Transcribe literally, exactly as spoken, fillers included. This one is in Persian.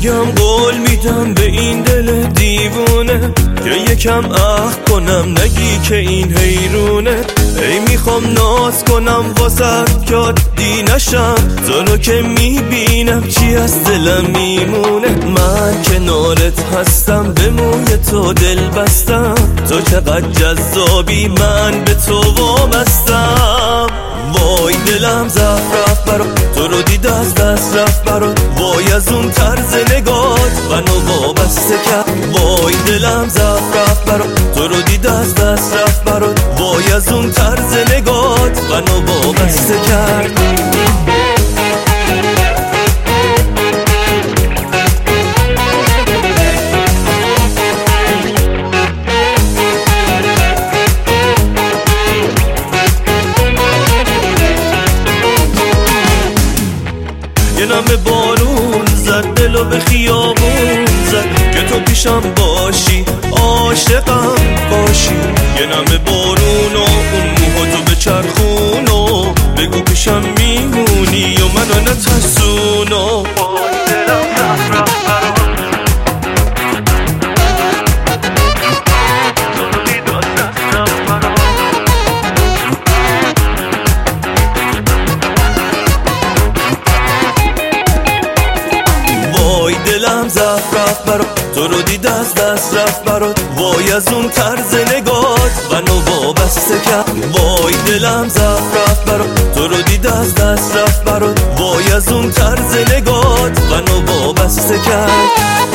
میگم قول میدم به این دل دیوونه که یکم عهد کنم نگی که این حیرونه. ای میخوام ناز کنم واسه که عادی نشم، تو رو که میبینم چی از دلم میمونه. من کنارت هستم به موی تو دل بستم، تو چقدر جذابی من به تو وابستم. وای دلم زهر رفت برات، تو رو دید از دست رفت برات. وای از اون طرز نگات منو وابسته کرد. وای دلم زهر رفت برات، تو رو دید از دست رفت برات. وای از اون طرز نگات منو وابسته کرد. یه نم بارون زد دلو به خیابون زد که تو پیشم باشی عاشقم باشی. یه نم بارون و اون موها تو به چرخون و بگو پیشم میمونی و منو نترسون. و دلم زهر رفت برات، دلم زهر رفت برات، تو رو دید از دست رفت برات. وای از اون طرز نگات منو وابسته کرد. وای دلم زهر رفت برات، تو رو دید از دست رفت برات. وای از اون طرز نگات منو وابسته کرد.